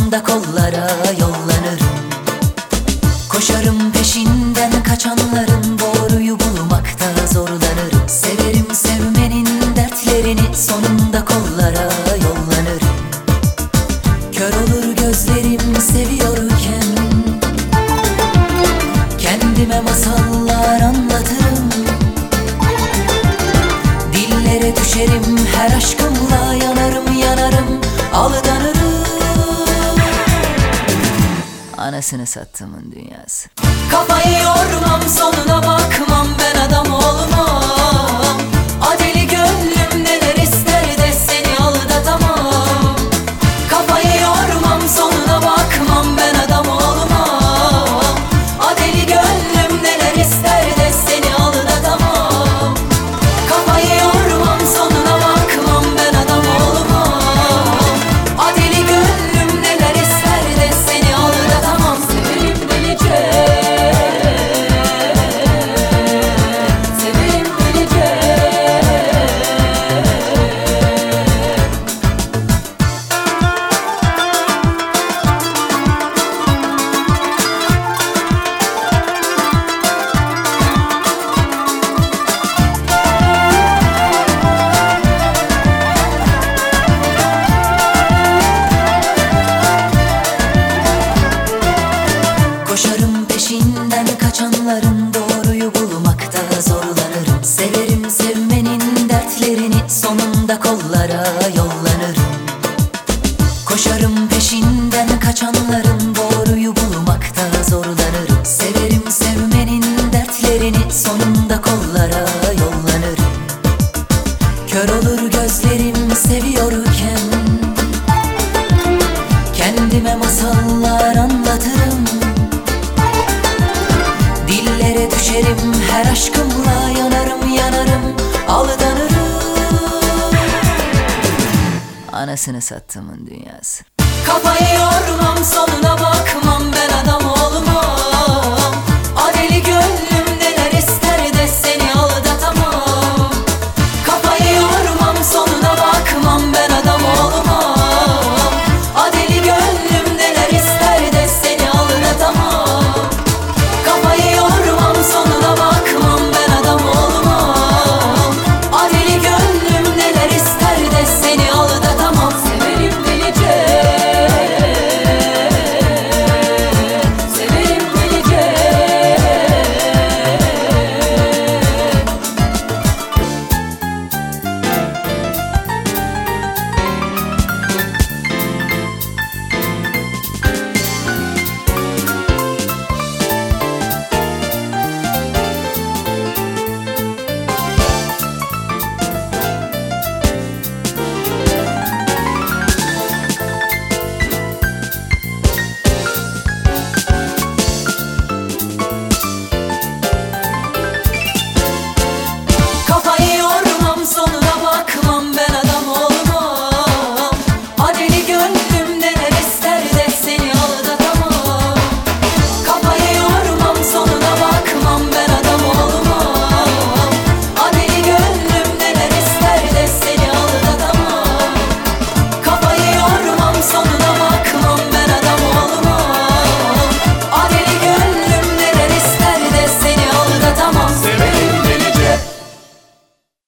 sonunda kollara yollanırım. Koşarım peşinden kaçanların, doğruyu bulmakta zorlanırım. Severim sevmenin dertlerini, sonunda kollara yollanırım. Kör olur gözlerim seviyorken, kendime masallar anlatırım. Dillere düşerim, her aşkımla yanarım yanarım, aldanırım. Anasını sattığımın dünyası. Kafayı yormam, sonuna bakmam, ben adam olmam. Adeli gönlüm neler ister de seni aldatamam. Kafayı yormam, sonuna bakmam, ben adam olmam. Adeli gönlüm neler ister de seni aldatamam. Kafayı yormam, sonuna bakmam, ben adam olmam. Adeli gönlüm neler ister de seni aldatamam. Severim delice, severim delice. Koşarım peşinden kaçanların, doğruyu bulmakta zorlanırım. Severim sevmenin dertlerini, sonunda kollara yollanırım. Koşarım peşinden kaçanların, doğruyu bulmakta zorlanırım. Severim sevmenin dertlerini, sonunda kollara yollanırım. Kör olur gözlerim seviyorken, kendime masallar anlatırım. Dillere düşerim, her aşkımla yanarım yanarım, aldanırım. Anasını sattığımın dünyası. Kafayı yormam, sonuna bakmam, ben adam